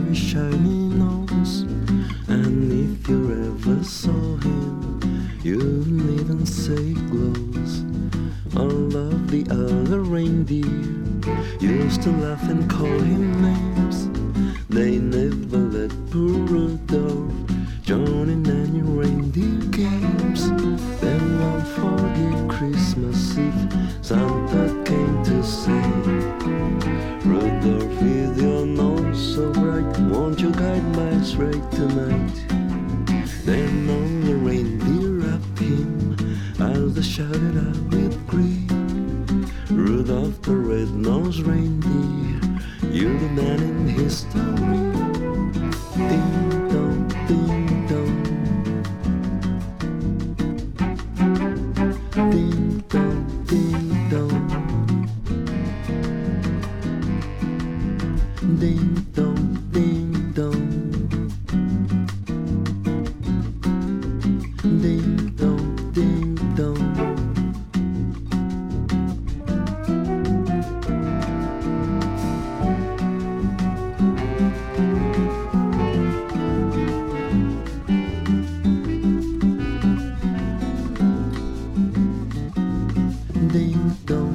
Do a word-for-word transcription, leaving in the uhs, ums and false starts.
very shiny nose. And if you ever saw him, you'd even say glows. All of the other reindeer used to laugh and call him names. They never let poor Rudolph join in any reindeer games. Then one foggy Christmas Eve, Santa came to say, Rudolph, with your nose so bright, won't you guide my sleigh tonight? Then all the reindeer wrapped him as they shouted out with glee, Rudolph the red-nosed reindeer, you're the man in history. Ding dong, ding dong, ding dong, ding dong, ding dong, ding dong, ding dong, ding dong. Ding dong.